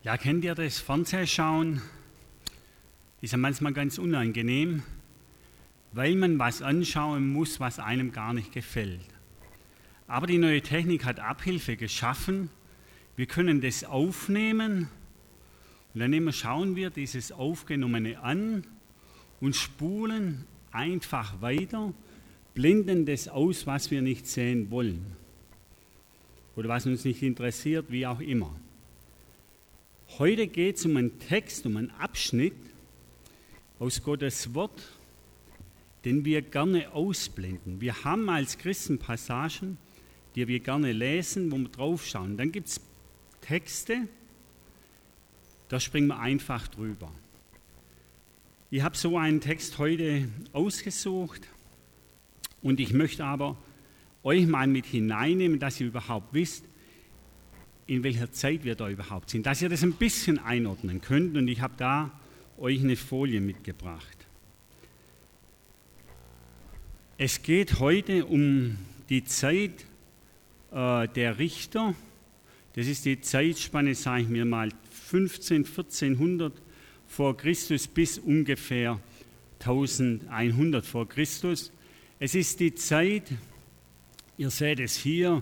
Ja, kennt ihr das Fernsehschauen? Ist ja manchmal ganz unangenehm, weil man was anschauen muss, was einem gar nicht gefällt. Aber die neue Technik hat Abhilfe geschaffen. Wir können das aufnehmen und dann schauen wir dieses Aufgenommene an und spulen einfach weiter, blenden das aus, was wir nicht sehen wollen oder was uns nicht interessiert, wie auch immer. Heute geht es um einen Text, um einen Abschnitt aus Gottes Wort, den wir gerne ausblenden. Wir haben als Christen Passagen, die wir gerne lesen, wo wir draufschauen. Dann gibt es Texte, da springen wir einfach drüber. Ich habe so einen Text heute ausgesucht und ich möchte aber euch mal mit hineinnehmen, dass ihr überhaupt wisst, in welcher Zeit wir da überhaupt sind, dass ihr das ein bisschen einordnen könnt, und ich habe da euch eine Folie mitgebracht. Es geht heute um die Zeit der Richter. Das ist die Zeitspanne, sage ich mir mal, 1400 vor Christus bis ungefähr 1100 vor Christus. Es ist die Zeit, ihr seht es hier,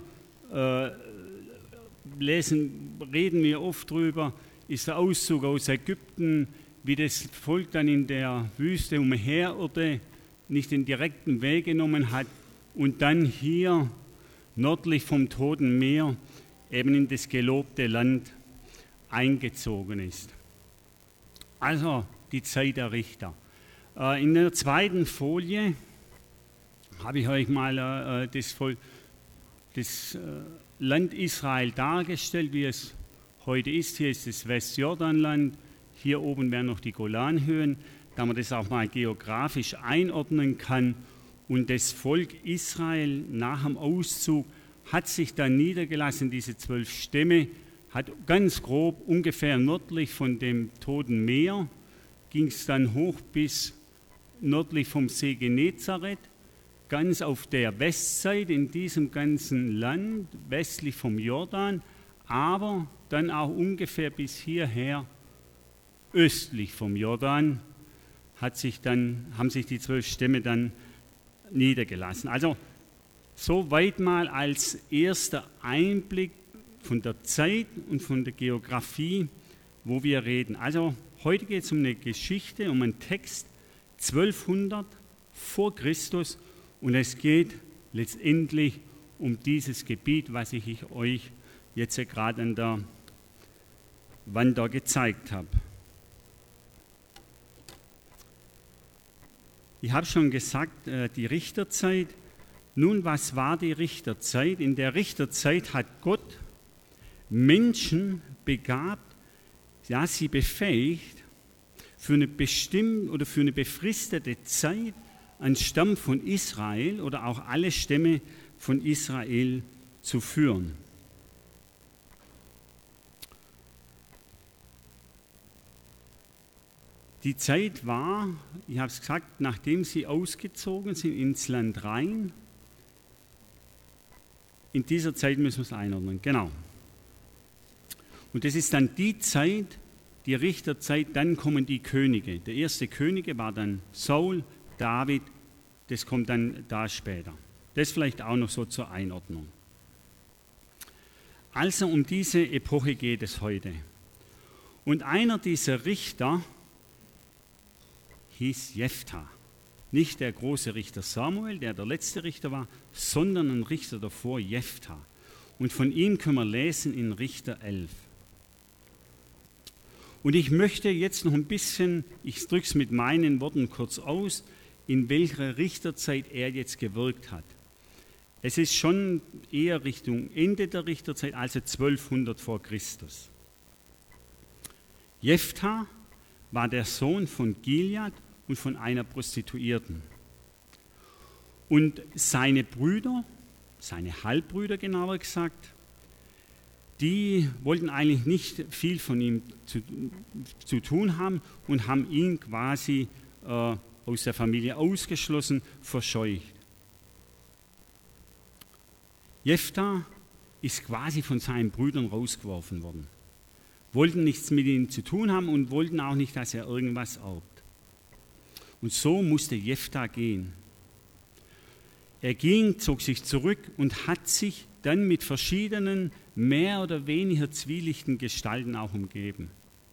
reden wir oft drüber, ist der Auszug aus Ägypten, wie das Volk dann in der Wüste umherirrte, nicht den direkten Weg genommen hat und dann hier nördlich vom Toten Meer eben in das gelobte Land eingezogen ist. Also die Zeit der Richter. In der zweiten Folie habe ich euch mal das Land Israel dargestellt, wie es heute ist. Hier ist das Westjordanland, hier oben wären noch die Golanhöhen, da man das auch mal geografisch einordnen kann. Und das Volk Israel nach dem Auszug hat sich dann niedergelassen, diese 12 Stämme, hat ganz grob ungefähr nördlich von dem Toten Meer, ging es dann hoch bis nördlich vom See Genezareth, ganz auf der Westseite in diesem ganzen Land, westlich vom Jordan, aber dann auch ungefähr bis hierher, östlich vom Jordan, haben sich die 12 Stämme dann niedergelassen. Also soweit mal als erster Einblick von der Zeit und von der Geografie, wo wir reden. Also heute geht es um eine Geschichte, um einen Text 1200 vor Christus, und es geht letztendlich um dieses Gebiet, was ich euch jetzt gerade an der Wand da gezeigt habe. Ich habe schon gesagt, die Richterzeit. Nun, was war die Richterzeit? In der Richterzeit hat Gott Menschen begabt, ja, sie befähigt, für eine bestimmte oder für eine befristete Zeit einen Stamm von Israel oder auch alle Stämme von Israel zu führen. Die Zeit war, ich habe es gesagt, nachdem sie ausgezogen sind ins Land rein. In dieser Zeit müssen wir es einordnen, genau. Und das ist dann die Zeit, die Richterzeit, dann kommen die Könige. Der erste Könige war dann Saul, David, das kommt dann da später. Das vielleicht auch noch so zur Einordnung. Also um diese Epoche geht es heute. Und einer dieser Richter hieß Jephthah. Nicht der große Richter Samuel, der letzte Richter war, sondern ein Richter davor, Jephthah. Und von ihm können wir lesen in Richter 11. Und ich möchte jetzt noch ein bisschen, ich drücke es mit meinen Worten kurz aus, in welcher Richterzeit er jetzt gewirkt hat. Es ist schon eher Richtung Ende der Richterzeit, also 1200 vor Christus. Jephthah war der Sohn von Gilead und von einer Prostituierten. Und seine Brüder, seine Halbbrüder genauer gesagt, die wollten eigentlich nicht viel von ihm zu tun haben und haben ihn quasi aus der Familie ausgeschlossen, verscheucht. Jephthah ist quasi von seinen Brüdern rausgeworfen worden. wollten nichts mit ihm zu tun haben und wollten auch nicht, dass er irgendwas erbt. Und so musste Jephthah gehen. Er ging, zog sich zurück und hat sich dann mit verschiedenen, mehr oder weniger zwielichtigen Gestalten auch umgeben.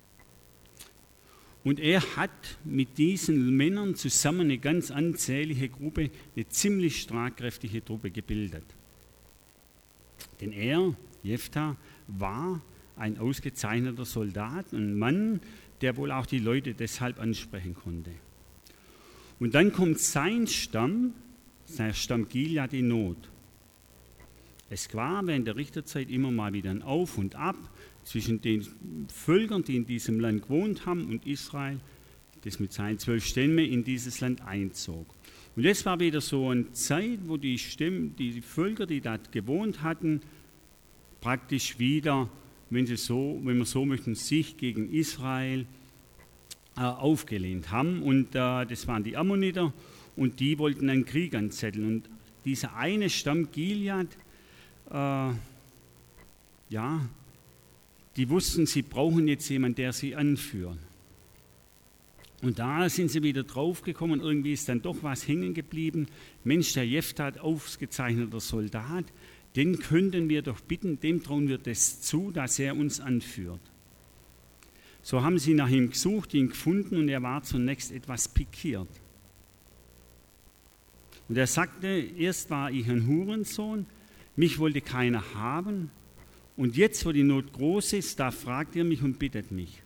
Und er hat mit diesen Männern zusammen eine ganz ansehnliche Gruppe, eine ziemlich schlagkräftige Truppe gebildet. Denn er, Jephthah, war ein ausgezeichneter Soldat, ein Mann, der wohl auch die Leute deshalb ansprechen konnte. Und dann kommt sein Stamm Gilead in Not. Es war während der Richterzeit immer mal wieder ein Auf und Ab zwischen den Völkern, die in diesem Land gewohnt haben, und Israel, das mit seinen 12 Stämmen in dieses Land einzog. Und jetzt war wieder so eine Zeit, wo die Völker, die dort gewohnt hatten, praktisch wieder, wenn wir so möchten, sich gegen Israel aufgelehnt haben. Und das waren die Ammoniter und die wollten einen Krieg anzetteln. Und dieser eine Stamm Gilead, die wussten, sie brauchen jetzt jemanden, der sie anführt. Und da sind sie wieder draufgekommen, irgendwie ist dann doch was hängen geblieben. Mensch, der Jephthah, ausgezeichneter Soldat, den könnten wir doch bitten, dem trauen wir das zu, dass er uns anführt. So haben sie nach ihm gesucht, ihn gefunden, und er war zunächst etwas pikiert. Und er sagte, erst war ich ein Hurensohn, mich wollte keiner haben, und jetzt, wo die Not groß ist, da fragt ihr mich und bittet mich.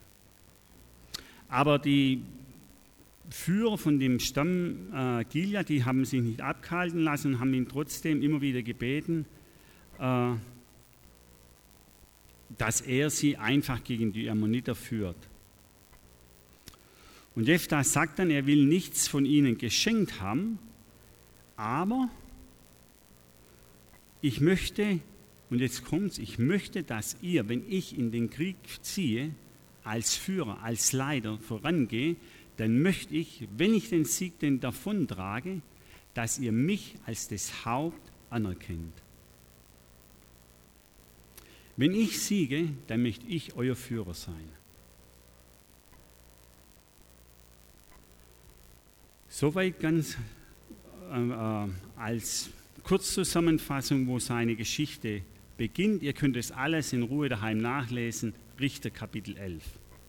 Aber die Führer von dem Stamm Gilead, die haben sich nicht abhalten lassen und haben ihn trotzdem immer wieder gebeten, dass er sie einfach gegen die Ammoniter führt. Und Jephthah sagt dann, er will nichts von ihnen geschenkt haben, aber ich möchte, und jetzt kommt's, ich möchte, dass ihr, wenn ich in den Krieg ziehe, als Führer, als Leiter vorangehe, dann möchte ich, wenn ich den Sieg denn davontrage, dass ihr mich als das Haupt anerkennt. Wenn ich siege, dann möchte ich euer Führer sein. Soweit ganz als Kurzzusammenfassung, wo seine Geschichte beginnt. Ihr könnt es alles in Ruhe daheim nachlesen, Richter Kapitel 11.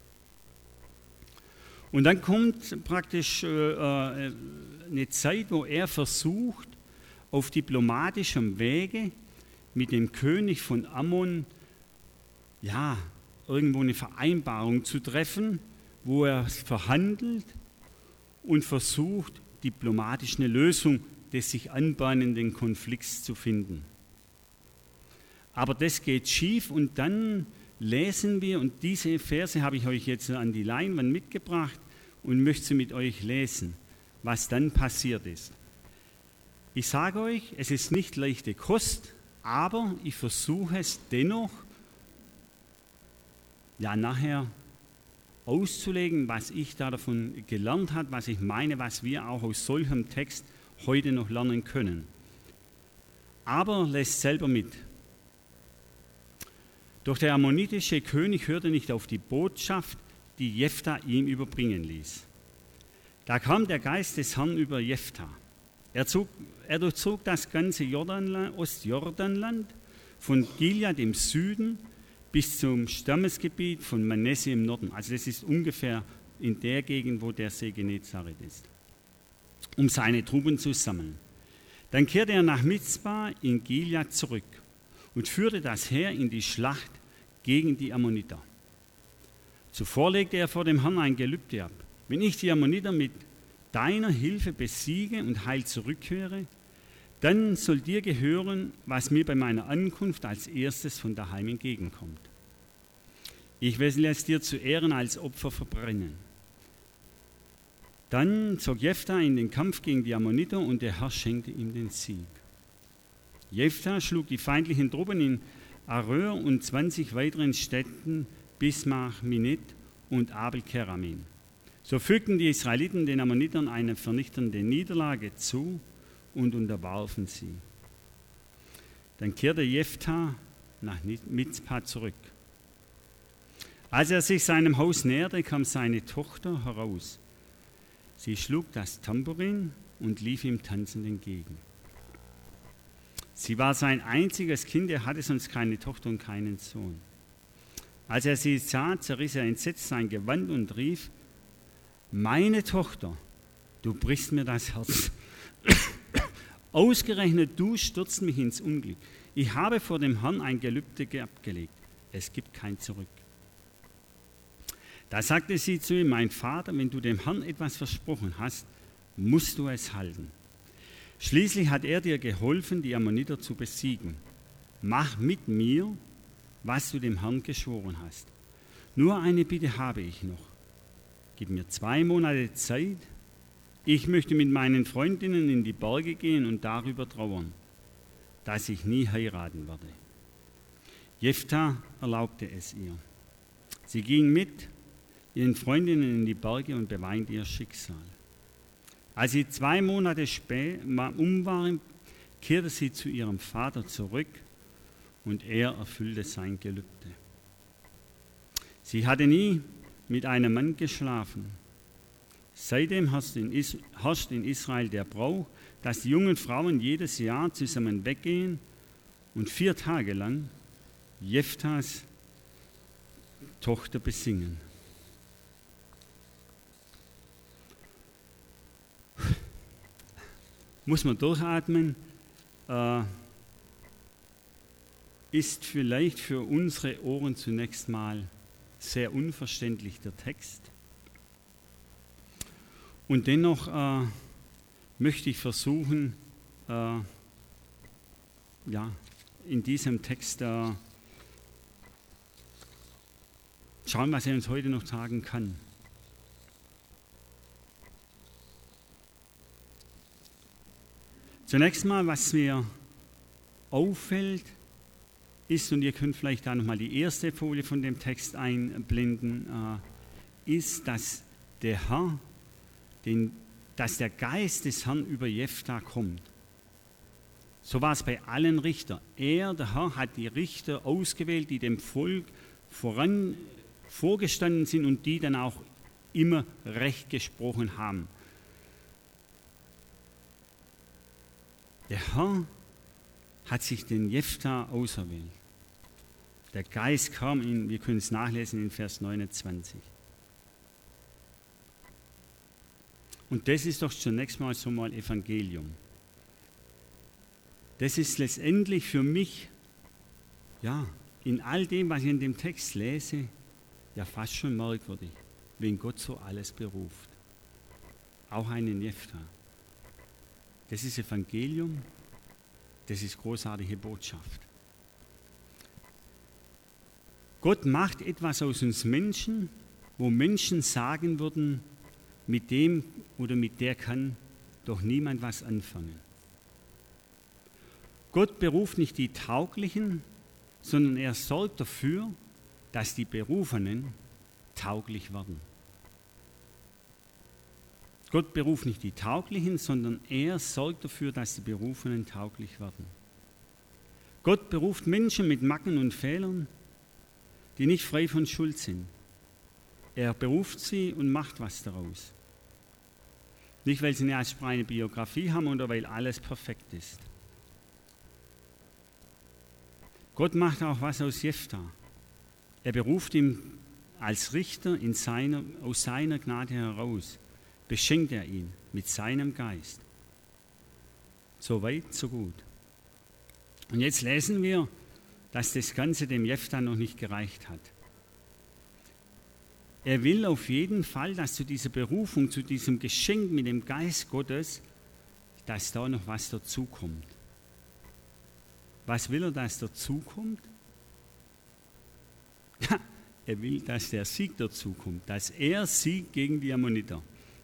Und dann kommt praktisch eine Zeit, wo er versucht, auf diplomatischem Wege mit dem König von Ammon irgendwo eine Vereinbarung zu treffen, wo er verhandelt und versucht, diplomatisch eine Lösung des sich anbahnenden Konflikts zu finden. Aber das geht schief, und dann lesen wir, und diese Verse habe ich euch jetzt an die Leinwand mitgebracht und möchte sie mit euch lesen, was dann passiert ist. Ich sage euch, es ist nicht leichte Kost, aber ich versuche es dennoch, nachher auszulegen, was ich da davon gelernt habe, was ich meine, was wir auch aus solchem Text heute noch lernen können. Aber lest selber mit. Doch der ammonitische König hörte nicht auf die Botschaft, die Jephthah ihm überbringen ließ. Da kam der Geist des Herrn über Jephthah. Er durchzog das ganze Ostjordanland, von Gilead im Süden bis zum Stammesgebiet von Manasse im Norden. Also das ist ungefähr in der Gegend, wo der See Genezareth ist, um seine Truppen zu sammeln. Dann kehrte er nach Mizpah in Gilead zurück und führte das Heer in die Schlacht gegen die Ammoniter. Zuvor legte er vor dem Herrn ein Gelübde ab. Wenn ich die Ammoniter mit deiner Hilfe besiege und heil zurückkehre, dann soll dir gehören, was mir bei meiner Ankunft als erstes von daheim entgegenkommt. Ich will es dir zu Ehren als Opfer verbrennen. Dann zog Jephthah in den Kampf gegen die Ammoniter, und der Herr schenkte ihm den Sieg. Jephthah schlug die feindlichen Truppen in Aröer und 20 weiteren Städten bis nach Minet und Abel-Keramin. So fügten die Israeliten den Ammonitern eine vernichtende Niederlage zu und unterwarfen sie. Dann kehrte Jephthah nach Mizpah zurück. Als er sich seinem Haus näherte, kam seine Tochter heraus. Sie schlug das Tambourin und lief ihm tanzend entgegen. Sie war sein einziges Kind, er hatte sonst keine Tochter und keinen Sohn. Als er sie sah, zerriss er entsetzt sein Gewand und rief: Meine Tochter, du brichst mir das Herz. Ausgerechnet du stürzt mich ins Unglück. Ich habe vor dem Herrn ein Gelübde abgelegt. Es gibt kein Zurück. Da sagte sie zu ihm: Mein Vater, wenn du dem Herrn etwas versprochen hast, musst du es halten. Schließlich hat er dir geholfen, die Ammoniter zu besiegen. Mach mit mir, was du dem Herrn geschworen hast. Nur eine Bitte habe ich noch. Gib mir 2 Monate Zeit. Ich möchte mit meinen Freundinnen in die Berge gehen und darüber trauern, dass ich nie heiraten werde. Jephthah erlaubte es ihr. Sie ging mit ihren Freundinnen in die Berge und beweinte ihr Schicksal. Als sie 2 Monate um waren, kehrte sie zu ihrem Vater zurück und er erfüllte sein Gelübde. Sie hatte nie mit einem Mann geschlafen. Seitdem herrscht in Israel der Brauch, dass die jungen Frauen jedes Jahr zusammen weggehen und 4 Tage lang Jephthahs Tochter besingen. Muss man durchatmen, ist vielleicht für unsere Ohren zunächst mal sehr unverständlich der Text. Und dennoch möchte ich versuchen, in diesem Text schauen, was er uns heute noch sagen kann. Zunächst mal, was mir auffällt, ist, und ihr könnt vielleicht da nochmal die erste Folie von dem Text einblenden, ist, dass der Geist des Herrn über Jephthah kommt. So war es bei allen Richtern. Der Herr, hat die Richter ausgewählt, die dem Volk vorgestanden sind und die dann auch immer Recht gesprochen haben. Der Herr hat sich den Jephthah auserwählt. Der Geist kam in, wir können es nachlesen in Vers 29. Und das ist doch zunächst mal so mal Evangelium. Das ist letztendlich für mich, in all dem, was ich in dem Text lese, fast schon merkwürdig, wenn Gott so alles beruft. Auch einen Jephthah. Das ist Evangelium, das ist großartige Botschaft. Gott macht etwas aus uns Menschen, wo Menschen sagen würden, mit dem oder mit der kann doch niemand was anfangen. Gott beruft nicht die Tauglichen, sondern er sorgt dafür, dass die Berufenen tauglich werden. Gott beruft nicht die Tauglichen, sondern er sorgt dafür, dass die Berufenen tauglich werden. Gott beruft Menschen mit Macken und Fehlern, die nicht frei von Schuld sind. Er beruft sie und macht was daraus. Nicht, weil sie eine astreine Biografie haben oder weil alles perfekt ist. Gott macht auch was aus Jephthah. Er beruft ihn als Richter aus seiner Gnade heraus. Beschenkt er ihn mit seinem Geist. So weit, so gut. Und jetzt lesen wir, dass das Ganze dem Jephthah noch nicht gereicht hat. Er will auf jeden Fall, dass zu dieser Berufung, zu diesem Geschenk mit dem Geist Gottes, dass da noch was dazukommt. Was will er, dass dazukommt? Ja, er will, dass der Sieg dazukommt, dass er siegt gegen die Ammoniter.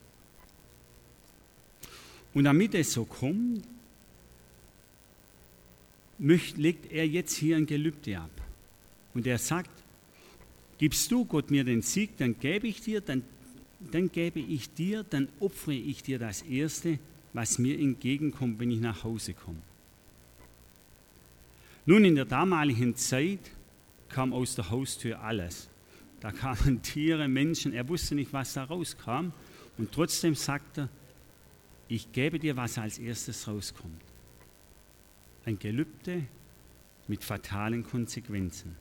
Und damit es so kommt, legt er jetzt hier ein Gelübde ab. Und er sagt, gibst du Gott mir den Sieg, dann gebe ich dir, dann opfere ich dir das Erste, was mir entgegenkommt, wenn ich nach Hause komme. Nun, in der damaligen Zeit kam aus der Haustür alles. Da kamen Tiere, Menschen, er wusste nicht, was da rauskam. Und trotzdem sagt er, ich gebe dir, was als erstes rauskommt. Ein Gelübde mit fatalen Konsequenzen.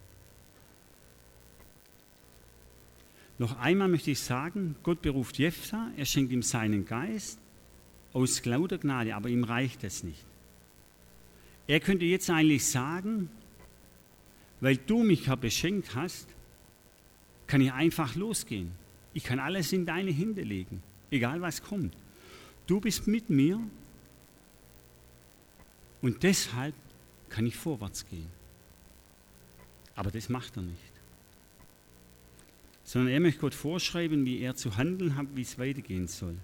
Noch einmal möchte ich sagen, Gott beruft Jephthah, er schenkt ihm seinen Geist aus lauter Gnade, aber ihm reicht es nicht. Er könnte jetzt eigentlich sagen, weil du mich ja beschenkt hast, kann ich einfach losgehen. Ich kann alles in deine Hände legen, egal was kommt. Du bist mit mir und deshalb kann ich vorwärts gehen. Aber das macht er nicht. Sondern er möchte Gott vorschreiben, wie er zu handeln hat, wie es weitergehen soll.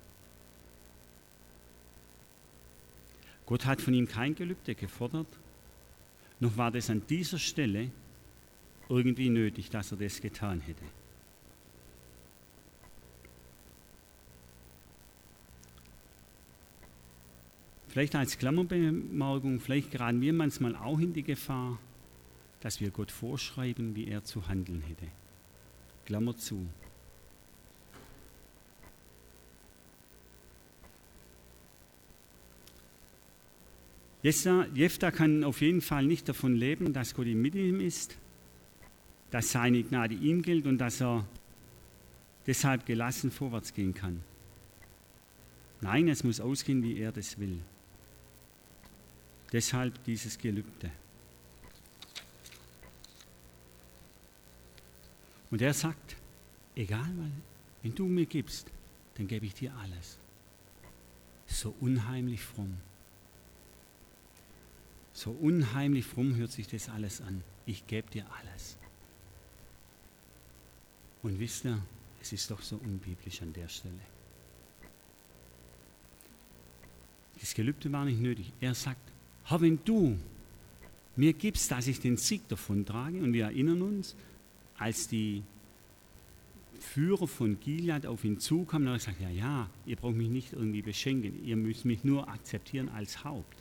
Gott hat von ihm kein Gelübde gefordert, noch war das an dieser Stelle irgendwie nötig, dass er das getan hätte. Vielleicht als Klammerbemerkung, vielleicht geraten wir manchmal auch in die Gefahr, dass wir Gott vorschreiben, wie er zu handeln hätte. Klammer zu. Jephthah kann auf jeden Fall nicht davon leben, dass Gott mit ihm ist, dass seine Gnade ihm gilt und dass er deshalb gelassen vorwärts gehen kann. Nein, es muss ausgehen, wie er das will. Deshalb dieses Gelübde. Und er sagt, egal, wenn du mir gibst, dann gebe ich dir alles. So unheimlich fromm. So unheimlich fromm hört sich das alles an. Ich gebe dir alles. Und wisst ihr, es ist doch so unbiblisch an der Stelle. Das Gelübde war nicht nötig. Er sagt, wenn du mir gibst, dass ich den Sieg davon trage, und wir erinnern uns, als die Führer von Gilead auf ihn zukamen, hat er gesagt, ja, ihr braucht mich nicht irgendwie beschenken, ihr müsst mich nur akzeptieren als Haupt,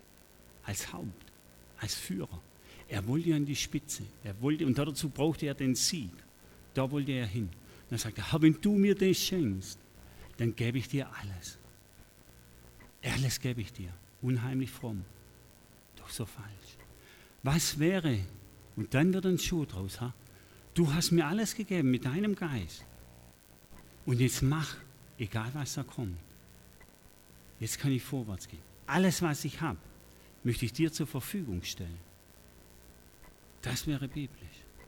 als Führer. Er wollte an die Spitze, und dazu brauchte er den Sieg, da wollte er hin. Und er sagte, wenn du mir das schenkst, dann gebe ich dir alles. Alles gebe ich dir, unheimlich fromm, doch so falsch. Was wäre, und dann wird ein Schuh draus, du hast mir alles gegeben mit deinem Geist. Und jetzt mach, egal was da kommt. Jetzt kann ich vorwärts gehen. Alles, was ich habe, möchte ich dir zur Verfügung stellen. Das wäre biblisch.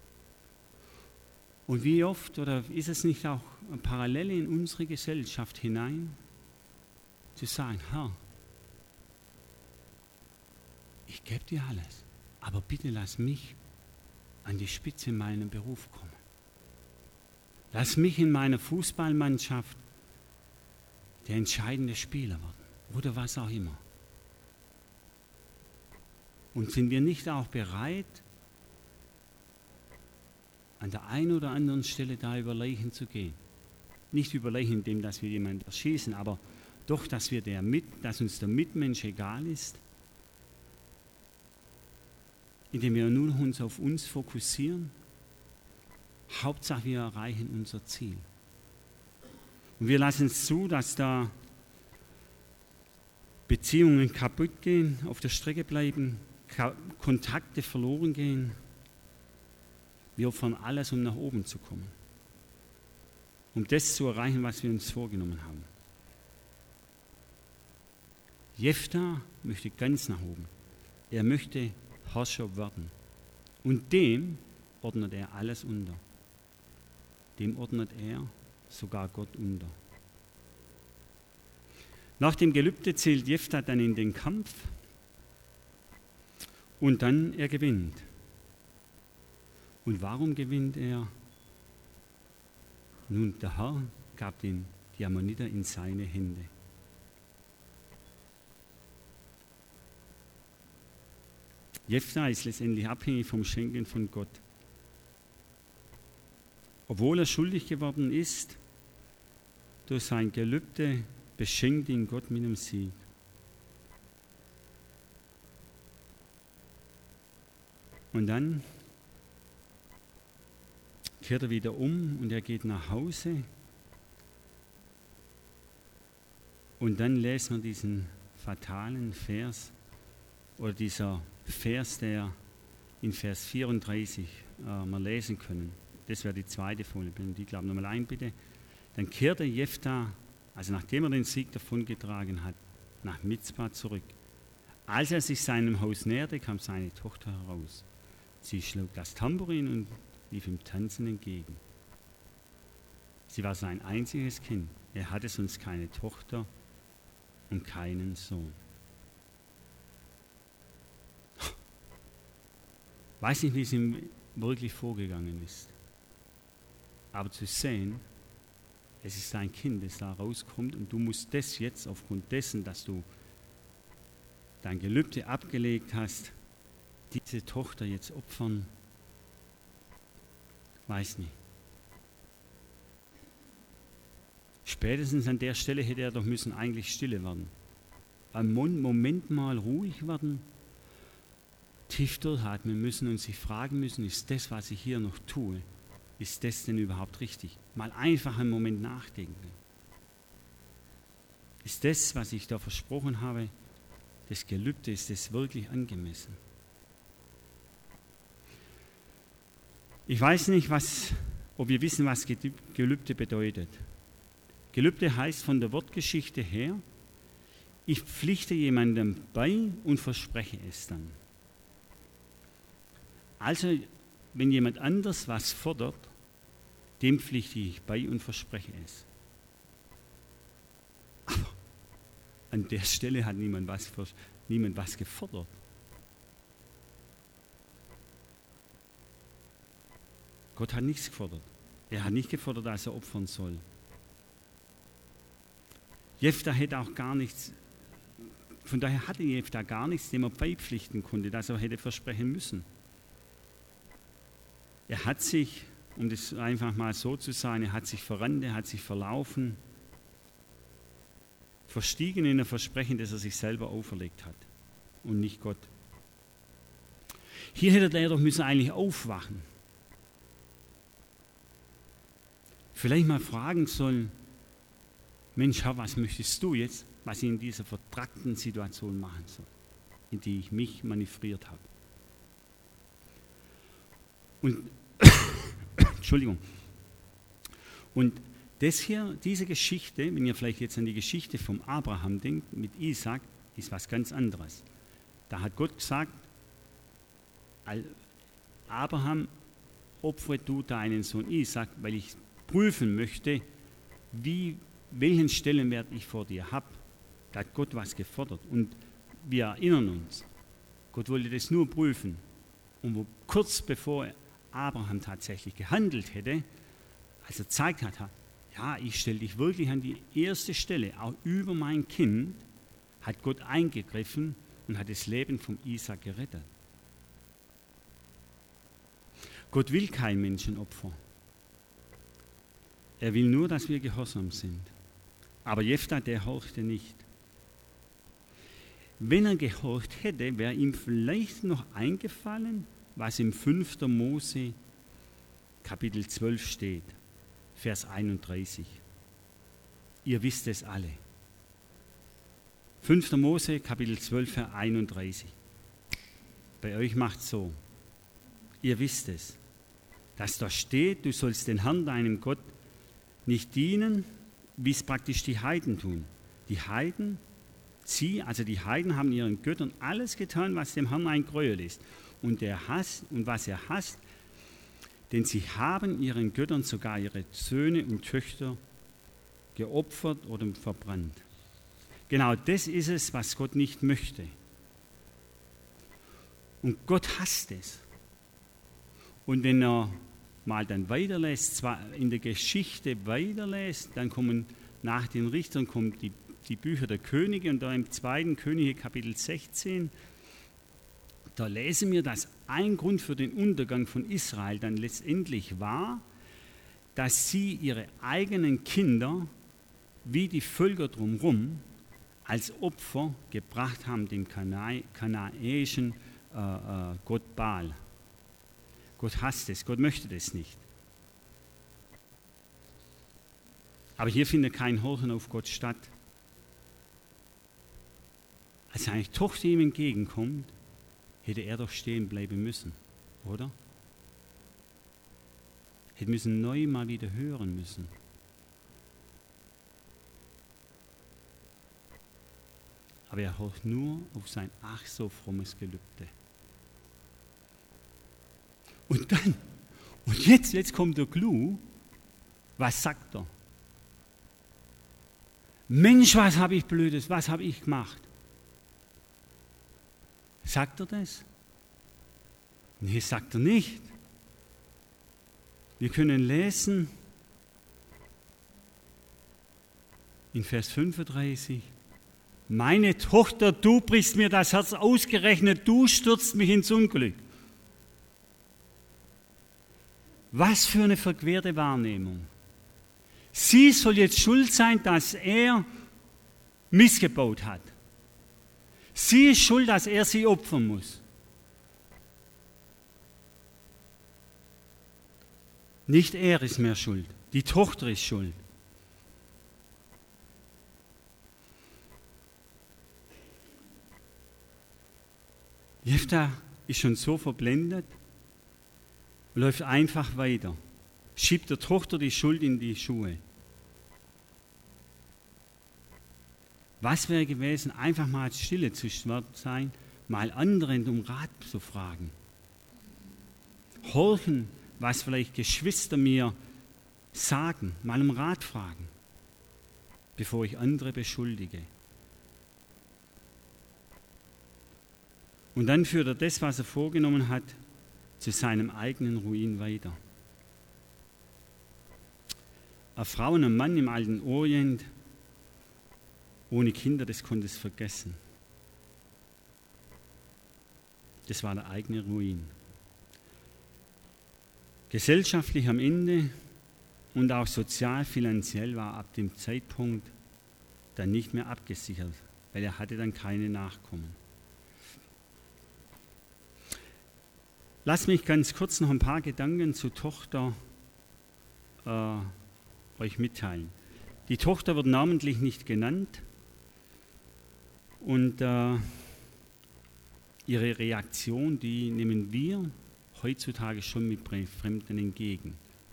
Und wie oft, oder ist es nicht auch eine Parallele in unsere Gesellschaft hinein, zu sagen, Herr, ich gebe dir alles, aber bitte lass mich an die Spitze in meinem Beruf kommen. Lass mich in meiner Fußballmannschaft der entscheidende Spieler werden oder was auch immer. Und sind wir nicht auch bereit, an der einen oder anderen Stelle da über Leichen zu gehen? Nicht über Leichen, indem dass wir jemanden erschießen, aber doch, dass uns der Mitmensch egal ist, indem wir nur uns auf uns fokussieren. Hauptsache, wir erreichen unser Ziel. Und wir lassen es zu, dass da Beziehungen kaputt gehen, auf der Strecke bleiben, Kontakte verloren gehen. Wir opfern alles, um nach oben zu kommen. Um das zu erreichen, was wir uns vorgenommen haben. Jephthah möchte ganz nach oben. Er möchte Herrscher werden. Und dem ordnet er alles unter. Dem ordnet er sogar Gott unter. Nach dem Gelübde zählt Jephthah dann in den Kampf und dann er gewinnt. Und warum gewinnt er? Nun, der Herr gab die Ammoniter in seine Hände. Jephthah ist letztendlich abhängig vom Schenken von Gott. Obwohl er schuldig geworden ist, durch sein Gelübde beschenkt ihn Gott mit dem Sieg. Und dann kehrt er wieder um und er geht nach Hause. Und dann lesen wir diesen fatalen Vers, oder dieser Vers, der in Vers 34 wir lesen können. Das wäre die zweite Folie. Die glaube nochmal ein, bitte. Dann kehrte Jephthah, also nachdem er den Sieg davongetragen hat, nach Mizpah zurück. Als er sich seinem Haus näherte, kam seine Tochter heraus. Sie schlug das Tambourin und lief ihm tanzend entgegen. Sie war sein einziges Kind. Er hatte sonst keine Tochter und keinen Sohn. Weiß nicht, wie es ihm wirklich vorgegangen ist. Aber zu sehen, es ist dein Kind, das da rauskommt und du musst das jetzt aufgrund dessen, dass du dein Gelübde abgelegt hast, diese Tochter jetzt opfern, weiß nicht. Spätestens an der Stelle hätte er doch müssen eigentlich stille werden. Einen Moment mal ruhig werden, tief durchatmen müssen und sich fragen müssen, ist das, was ich hier noch tue, ist das denn überhaupt richtig? Mal einfach einen Moment nachdenken. Ist das, was ich da versprochen habe, das Gelübde, ist das wirklich angemessen? Ich weiß nicht, ob wir wissen, was Gelübde bedeutet. Gelübde heißt von der Wortgeschichte her, ich pflichte jemandem bei und verspreche es dann. Also, wenn jemand anders was fordert, dem pflichte ich bei und verspreche es. Aber an der Stelle hat niemand was gefordert. Gott hat nichts gefordert. Er hat nicht gefordert, dass er opfern soll. Jephthah hätte auch gar nichts, von daher hatte Jephthah gar nichts, dem er beipflichten konnte, dass er hätte versprechen müssen. Er hat sich, um das einfach mal so zu sagen, er hat sich verrannt, er hat sich verlaufen, verstiegen in ein Versprechen, das er sich selber auferlegt hat und nicht Gott. Hier hätte er doch müssen eigentlich aufwachen. Vielleicht mal fragen sollen, Mensch, was möchtest du jetzt, was ich in dieser vertrackten Situation machen soll, in die ich mich manövriert habe. Und Entschuldigung. Und das hier, diese Geschichte, wenn ihr vielleicht jetzt an die Geschichte vom Abraham denkt, mit Isaac, ist was ganz anderes. Da hat Gott gesagt, Abraham, opfere du deinen Sohn Isaac, weil ich prüfen möchte, welchen Stellenwert ich vor dir habe. Da hat Gott was gefordert. Und wir erinnern uns, Gott wollte das nur prüfen. Und kurz bevor Abraham tatsächlich gehandelt hätte, als er gezeigt hat, ja, ich stelle dich wirklich an die erste Stelle, auch über mein Kind, hat Gott eingegriffen und hat das Leben von Isaac gerettet. Gott will kein Menschenopfer. Er will nur, dass wir gehorsam sind. Aber Jephthah, der horchte nicht. Wenn er gehorcht hätte, wäre ihm vielleicht noch eingefallen, was im 5. Mose Kapitel 12 steht, Vers 31. Ihr wisst es alle. 5. Mose Kapitel 12, Vers 31. Bei euch macht es so. Ihr wisst es, dass da steht, du sollst den Herrn, deinem Gott, nicht dienen, wie es praktisch die Heiden tun. Die Heiden, die Heiden haben ihren Göttern alles getan, was dem Herrn ein Gräuel ist. Und was er hasst, denn sie haben ihren Göttern sogar ihre Söhne und Töchter geopfert oder verbrannt. Genau das ist es, was Gott nicht möchte. Und Gott hasst es. Und wenn er mal dann weiterlässt, zwar in der Geschichte weiterlässt, dann kommen nach den Richtern die Bücher der Könige und da im 2. Könige Kapitel 16, da lesen wir, dass ein Grund für den Untergang von Israel dann letztendlich war, dass sie ihre eigenen Kinder, wie die Völker drumherum, als Opfer gebracht haben dem kanaanäischen Gott Baal. Gott hasst es, Gott möchte das nicht. Aber hier findet kein Horchen auf Gott statt. Als seine Tochter ihm entgegenkommt, hätte er doch stehen bleiben müssen, oder? Hätte müssen neu mal wieder hören müssen. Aber er hört nur auf sein ach so frommes Gelübde. Und jetzt kommt der Clou. Was sagt er? Mensch, was habe ich Blödes, was habe ich gemacht? Sagt er das? Nee, sagt er nicht. Wir können lesen in Vers 35, meine Tochter, du brichst mir das Herz, ausgerechnet, du stürzt mich ins Unglück. Was für eine verquerte Wahrnehmung. Sie soll jetzt schuld sein, dass er missgebaut hat. Sie ist schuld, dass er sie opfern muss. Nicht er ist mehr schuld, die Tochter ist schuld. Jephtha ist schon so verblendet, läuft einfach weiter, schiebt der Tochter die Schuld in die Schuhe. Was wäre gewesen, einfach mal stille zu sein, mal anderen um Rat zu fragen. Horchen, was vielleicht Geschwister mir sagen, mal um Rat fragen, bevor ich andere beschuldige. Und dann führt er das, was er vorgenommen hat, zu seinem eigenen Ruin weiter. Eine Frau und ein Mann im alten Orient ohne Kinder, das konnte es vergessen. Das war der eigene Ruin. Gesellschaftlich am Ende und auch sozial, finanziell war ab dem Zeitpunkt dann nicht mehr abgesichert, weil er hatte dann keine Nachkommen. Lasst mich ganz kurz noch ein paar Gedanken zur Tochter euch mitteilen. Die Tochter wird namentlich nicht genannt und ihre Reaktion, die nehmen wir heutzutage schon mit Fremden entgegen.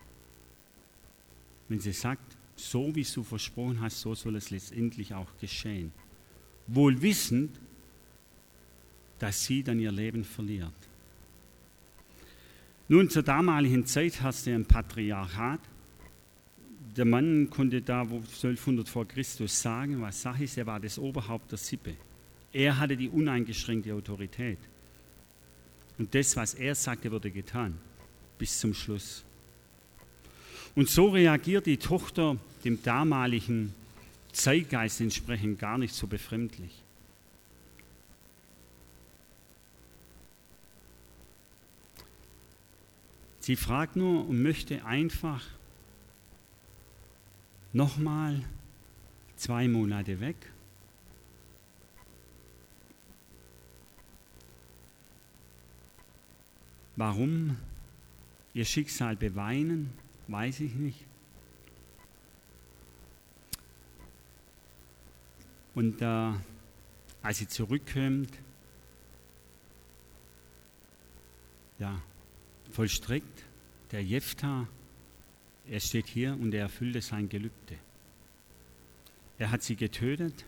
Wenn sie sagt, so wie du versprochen hast, so soll es letztendlich auch geschehen. Wohl wissend, dass sie dann ihr Leben verliert. Nun, zur damaligen Zeit herrschte ein Patriarchat. Der Mann konnte da 1200 vor Christus sagen, was Sache ist, er war das Oberhaupt der Sippe. Er hatte die uneingeschränkte Autorität. Und das, was er sagte, wurde getan, bis zum Schluss. Und so reagiert die Tochter dem damaligen Zeitgeist entsprechend gar nicht so befremdlich. Sie fragt nur und möchte einfach nochmal 2 Monate weg. Warum ihr Schicksal beweinen, weiß ich nicht. Und als sie zurückkommt, vollstreckt der Jephtha, er steht hier und er erfüllte sein Gelübde. Er hat sie getötet.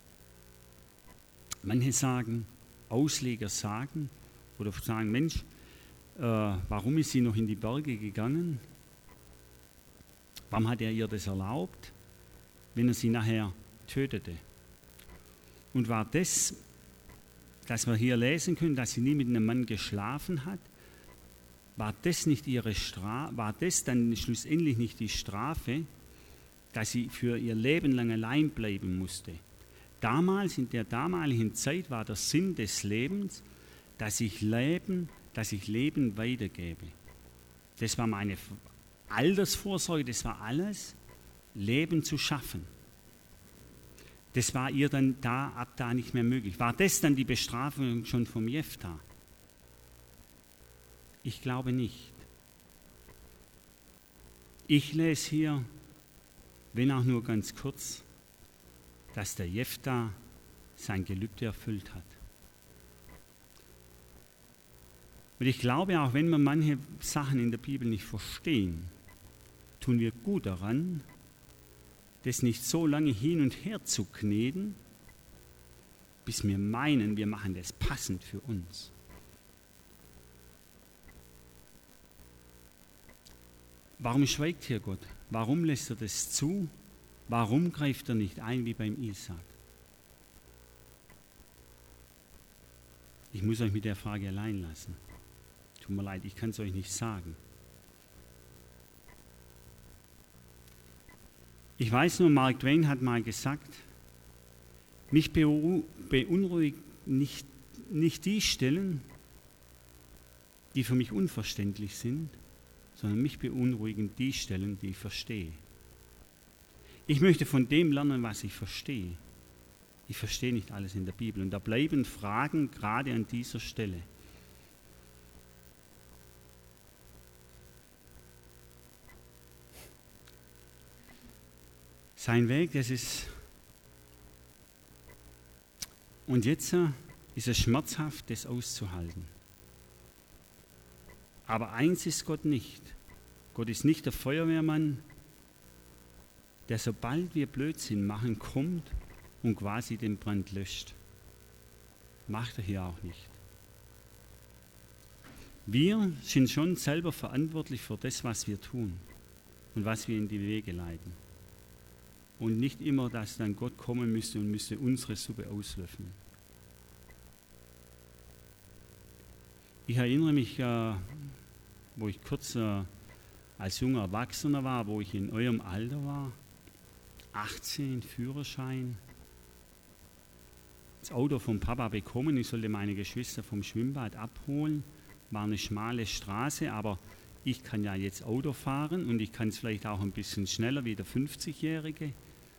Manche sagen, Ausleger sagen oder sagen, Mensch, warum ist sie noch in die Berge gegangen? Warum hat er ihr das erlaubt, wenn er sie nachher tötete? Und war das, dass wir hier lesen können, dass sie nie mit einem Mann geschlafen hat, war das nicht ihre Strafe, war das dann schlussendlich nicht die Strafe, dass sie für ihr Leben lang allein bleiben musste? Damals, in der damaligen Zeit, war der Sinn des Lebens, dass ich Leben weitergebe. Das war meine Altersvorsorge, das war alles, Leben zu schaffen. Das war ihr dann ab da nicht mehr möglich. War das dann die Bestrafung schon vom Jephtha? Ich glaube nicht. Ich lese hier, wenn auch nur ganz kurz, dass der Jephthah sein Gelübde erfüllt hat. Und ich glaube, auch wenn wir manche Sachen in der Bibel nicht verstehen, tun wir gut daran, das nicht so lange hin und her zu kneten, bis wir meinen, wir machen das passend für uns. Warum schweigt hier Gott? Warum lässt er das zu? Warum greift er nicht ein wie beim Isaak? Ich muss euch mit der Frage allein lassen. Tut mir leid, ich kann es euch nicht sagen. Ich weiß nur, Mark Twain hat mal gesagt, mich beunruhigt nicht die Stellen, die für mich unverständlich sind, sondern mich beunruhigen die Stellen, die ich verstehe. Ich möchte von dem lernen, was ich verstehe. Ich verstehe nicht alles in der Bibel und da bleiben Fragen gerade an dieser Stelle. Sein Weg, das ist... Und jetzt ist es schmerzhaft, das auszuhalten. Aber eins ist Gott nicht. Gott ist nicht der Feuerwehrmann, der sobald wir Blödsinn machen, kommt und quasi den Brand löscht. Macht er hier auch nicht. Wir sind schon selber verantwortlich für das, was wir tun und was wir in die Wege leiten. Und nicht immer, dass dann Gott kommen müsste und müsste unsere Suppe auslöffeln. Ich erinnere mich, wo ich kurz als junger Erwachsener war, wo ich in eurem Alter war, 18, Führerschein, das Auto vom Papa bekommen, ich sollte meine Geschwister vom Schwimmbad abholen, war eine schmale Straße, aber ich kann ja jetzt Auto fahren und ich kann es vielleicht auch ein bisschen schneller wie der 50-Jährige.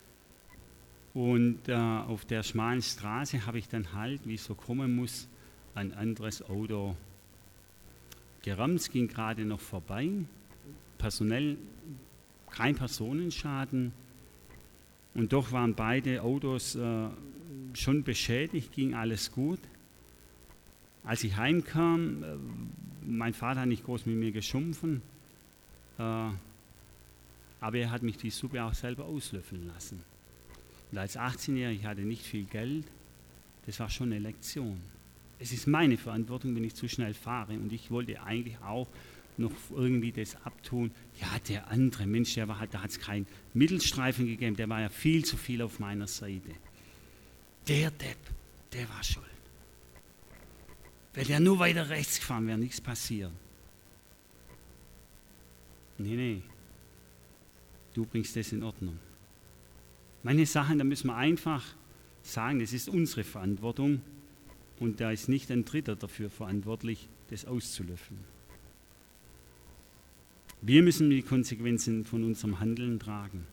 Und auf der schmalen Straße habe ich dann halt, wie es so kommen muss, ein anderes Auto gerammt. Es ging gerade noch vorbei, personell kein Personenschaden. Und doch waren beide Autos schon beschädigt, ging alles gut. Als ich heimkam, mein Vater hat nicht groß mit mir geschumpfen, aber er hat mich die Suppe auch selber auslöffeln lassen. Und als 18-Jähriger, ich hatte nicht viel Geld, das war schon eine Lektion. Es ist meine Verantwortung, wenn ich zu schnell fahre. Und ich wollte eigentlich auch noch irgendwie das abtun. Ja, der andere Mensch, da hat es keinen Mittelstreifen gegeben, der war ja viel zu viel auf meiner Seite. Der Depp, der war schuld. Wäre der nur weiter rechts gefahren, wäre nichts passiert. Nee, du bringst das in Ordnung. Manche Sachen, da müssen wir einfach sagen, das ist unsere Verantwortung und da ist nicht ein Dritter dafür verantwortlich, das auszulöffeln. Wir müssen die Konsequenzen von unserem Handeln tragen.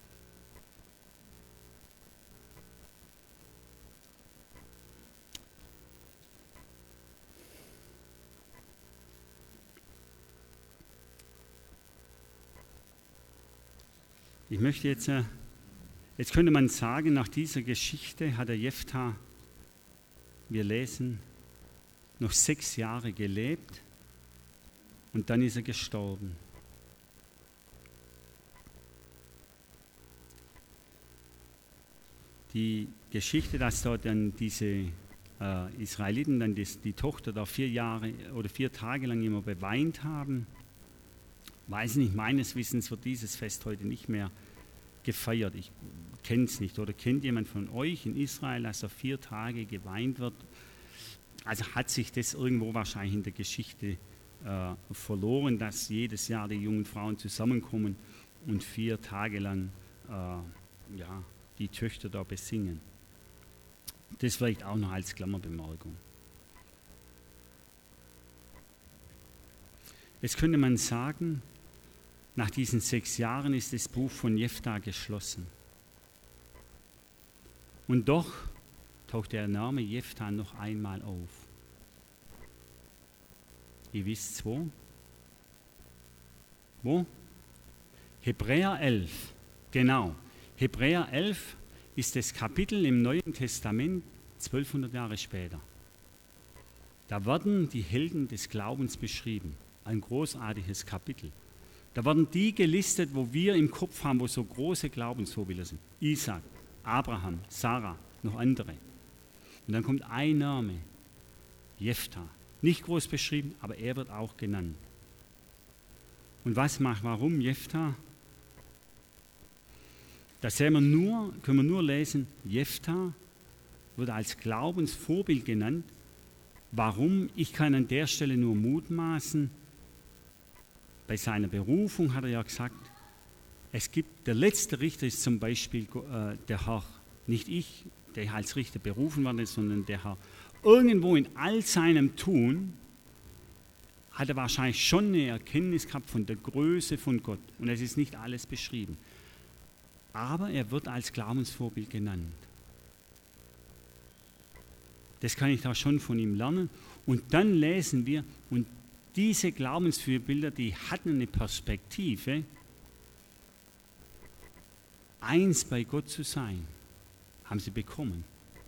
Ich möchte jetzt könnte man sagen, nach dieser Geschichte hat der Jephthah, wir lesen, noch 6 Jahre gelebt und dann ist er gestorben. Die Geschichte, dass dort dann diese Israeliten dann die Tochter da 4 Tage lang immer beweint haben, weiß nicht, meines Wissens wird dieses Fest heute nicht mehr gefeiert. Ich kenne es nicht. Oder kennt jemand von euch in Israel, dass da 4 Tage geweint wird? Also hat sich das irgendwo wahrscheinlich in der Geschichte verloren, dass jedes Jahr die jungen Frauen zusammenkommen und 4 Tage lang die Töchter da besingen. Das vielleicht auch noch als Klammerbemerkung. Jetzt könnte man sagen, nach diesen 6 Jahren ist das Buch von Jephthah geschlossen. Und doch taucht der Name Jephthah noch einmal auf. Ihr wisst wo? Wo? Hebräer 11. Genau. Hebräer 11 ist das Kapitel im Neuen Testament 1200 Jahre später. Da werden die Helden des Glaubens beschrieben. Ein großartiges Kapitel. Da werden die gelistet, wo wir im Kopf haben, wo so große Glaubensvorbilder sind. Isaac, Abraham, Sarah, noch andere. Und dann kommt ein Name, Jephthah. Nicht groß beschrieben, aber er wird auch genannt. Und warum Jephthah? Da können wir nur lesen, Jephthah wird als Glaubensvorbild genannt. Warum? Ich kann an der Stelle nur mutmaßen. Bei seiner Berufung hat er ja gesagt, der letzte Richter ist zum Beispiel der Herr, nicht ich, der als Richter berufen worden ist, sondern der Herr. Irgendwo in all seinem Tun hat er wahrscheinlich schon eine Erkenntnis gehabt von der Größe von Gott. Und es ist nicht alles beschrieben. Aber er wird als Glaubensvorbild genannt. Das kann ich da schon von ihm lernen. Und dann lesen wir, und diese Glaubensvorbilder, die hatten eine Perspektive, eins bei Gott zu sein, haben sie bekommen.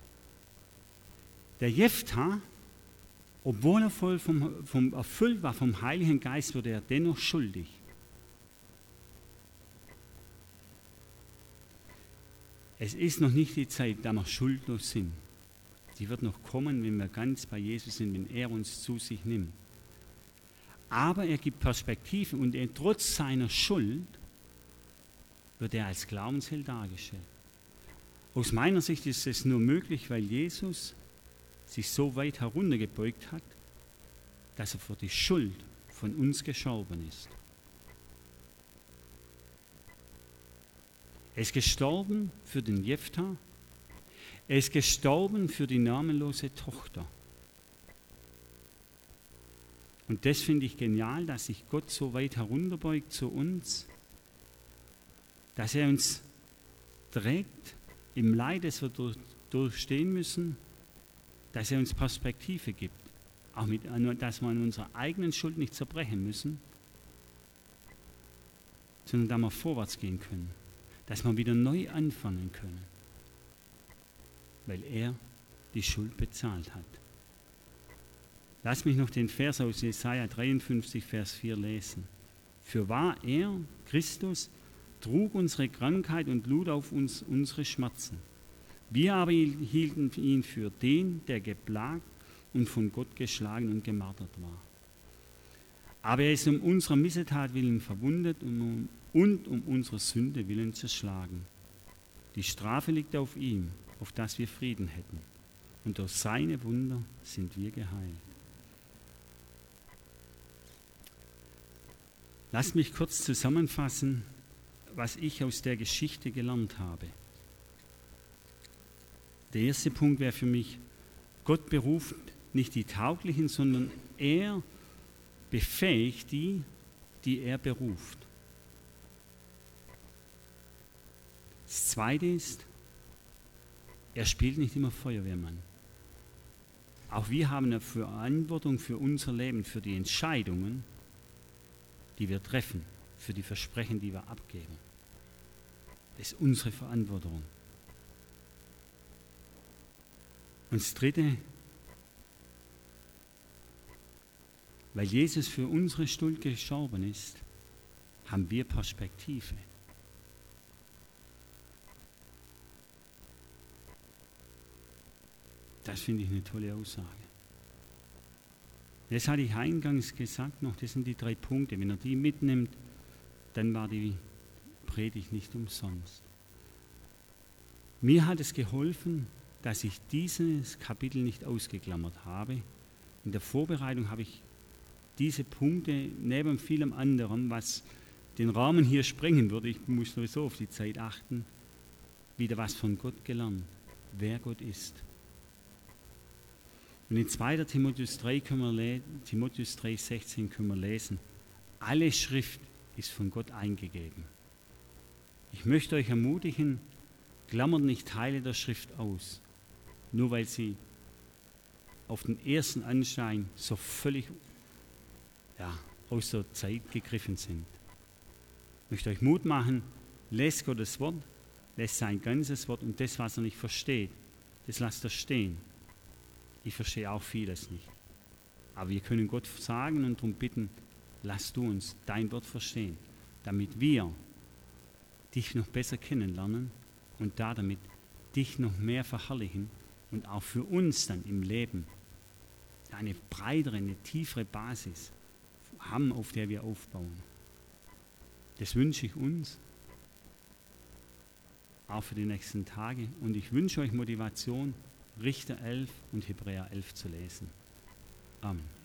Der Jephthah, obwohl er voll erfüllt war vom Heiligen Geist, wurde er dennoch schuldig. Es ist noch nicht die Zeit, da wir schuldlos sind. Die wird noch kommen, wenn wir ganz bei Jesus sind, wenn er uns zu sich nimmt. Aber er gibt Perspektive und trotz seiner Schuld wird er als Glaubensheld dargestellt. Aus meiner Sicht ist es nur möglich, weil Jesus sich so weit heruntergebeugt hat, dass er für die Schuld von uns gestorben ist. Er ist gestorben für den Jephthah, er ist gestorben für die namenlose Tochter. Und das finde ich genial, dass sich Gott so weit herunterbeugt zu uns, dass er uns trägt im Leid, das wir durchstehen müssen, dass er uns Perspektive gibt, auch dass wir an unserer eigenen Schuld nicht zerbrechen müssen, sondern dass wir vorwärts gehen können, dass wir wieder neu anfangen können, weil er die Schuld bezahlt hat. Lass mich noch den Vers aus Jesaja 53, Vers 4 lesen. Fürwahr er, Christus, trug unsere Krankheit und lud auf uns unsere Schmerzen. Wir aber hielten ihn für den, der geplagt und von Gott geschlagen und gemartert war. Aber er ist um unserer Missetat willen verwundet und um unserer Sünde willen zerschlagen. Die Strafe liegt auf ihm, auf dass wir Frieden hätten. Und durch seine Wunder sind wir geheilt. Lasst mich kurz zusammenfassen, was ich aus der Geschichte gelernt habe. Der erste Punkt wäre für mich, Gott beruft nicht die Tauglichen, sondern er befähigt die, die er beruft. Das Zweite ist, er spielt nicht immer Feuerwehrmann. Auch wir haben eine Verantwortung für unser Leben, für die Entscheidungen, die wir treffen, für die Versprechen, die wir abgeben. Das ist unsere Verantwortung. Und das Dritte, weil Jesus für unsere Schuld gestorben ist, haben wir Perspektive. Das finde ich eine tolle Aussage. Das hatte ich eingangs gesagt noch, das sind die 3 Punkte. Wenn er die mitnimmt, dann war die Predigt nicht umsonst. Mir hat es geholfen, dass ich dieses Kapitel nicht ausgeklammert habe. In der Vorbereitung habe ich diese Punkte neben vielem anderen, was den Rahmen hier sprengen würde, ich muss sowieso auf die Zeit achten, wieder was von Gott gelernt, wer Gott ist. Und in 2. Timotheus 3,16 können wir lesen, alle Schrift ist von Gott eingegeben. Ich möchte euch ermutigen, klammert nicht Teile der Schrift aus, nur weil sie auf den ersten Anschein so völlig aus der Zeit gegriffen sind. Ich möchte euch Mut machen, Lest Gottes Wort, lässt sein ganzes Wort und das, was er nicht versteht, das lasst er stehen. Ich verstehe auch vieles nicht. Aber wir können Gott sagen und darum bitten, lass du uns dein Wort verstehen, damit wir dich noch besser kennenlernen und damit dich noch mehr verherrlichen und auch für uns dann im Leben eine breitere, eine tiefere Basis haben, auf der wir aufbauen. Das wünsche ich uns, auch für die nächsten Tage. Und ich wünsche euch Motivation, Richter 11 und Hebräer 11 zu lesen. Amen.